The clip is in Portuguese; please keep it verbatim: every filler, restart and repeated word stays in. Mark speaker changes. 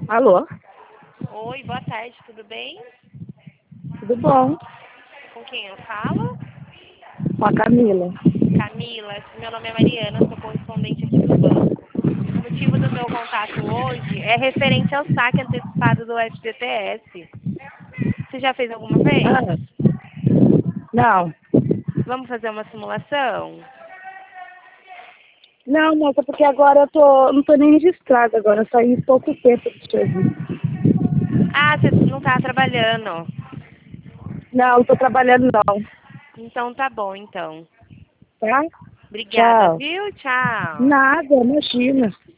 Speaker 1: Alô?
Speaker 2: Oi, boa tarde, tudo bem?
Speaker 1: Tudo bom?
Speaker 2: Com quem eu falo?
Speaker 1: Com a Camila.
Speaker 2: Camila, meu nome é Mariana, sou correspondente aqui do banco. O motivo do meu contato hoje é referente ao saque antecipado do F G T S. Você já fez alguma vez?
Speaker 1: Ah, não.
Speaker 2: Vamos fazer uma simulação?
Speaker 1: Não, moça, porque agora eu tô, não tô nem registrada agora, eu saí pouco tempo do serviço.
Speaker 2: Ah, você não está trabalhando.
Speaker 1: Não, não tô trabalhando não,
Speaker 2: Então tá bom, então.
Speaker 1: tá?
Speaker 2: Obrigada,
Speaker 1: Tchau.
Speaker 2: viu? Tchau.
Speaker 1: Nada, imagina.